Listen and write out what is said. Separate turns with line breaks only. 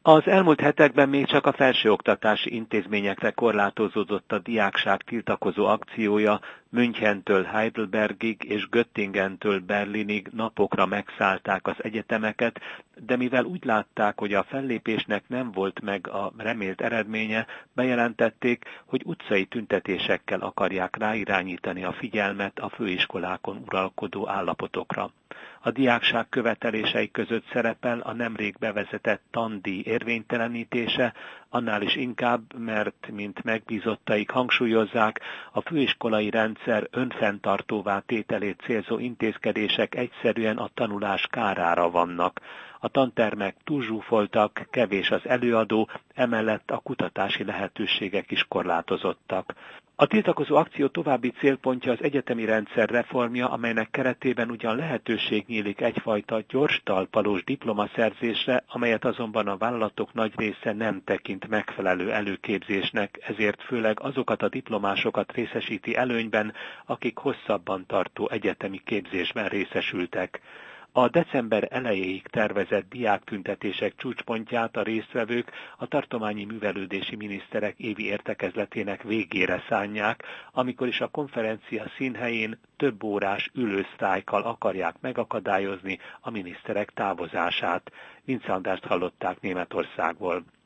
Az elmúlt hetekben még csak a felsőoktatási intézményekre korlátozódott a diákság tiltakozó akciója, Münchentől Heidelbergig és Göttingentől Berlinig napokra megszállták az egyetemeket, de mivel úgy látták, hogy a fellépésnek nem volt meg a remélt eredménye, bejelentették, hogy utcai tüntetésekkel akarják ráirányítani a figyelmet a főiskolákon uralkodó állapotokra. A diákság követelései között szerepel a nemrég bevezetett tandíj érvénytelenítése, annál is inkább, mert, mint megbízottaik hangsúlyozzák, a főiskolai rendszer önfenntartóvá tételét célzó intézkedések egyszerűen a tanulás kárára vannak. A tantermek túlzsúfoltak, kevés az előadó, emellett a kutatási lehetőségek is korlátozottak. A tiltakozó akció további célpontja az egyetemi rendszer reformja, amelynek keretében ugyan lehetőség nyílik egyfajta gyors talpalós diplomaszerzésre, amelyet azonban a vállalatok nagy része nem tekint megfelelő előképzésnek, ezért főleg azokat a diplomásokat részesíti előnyben, akik hosszabban tartó egyetemi képzésben részesültek. A december elejéig tervezett diáktüntetések csúcspontját a résztvevők a tartományi művelődési miniszterek évi értekezletének végére szánják, amikor is a konferencia színhelyén több órás ülősztrájkkal akarják megakadályozni a miniszterek távozását. Vince Andrást hallották Németországból.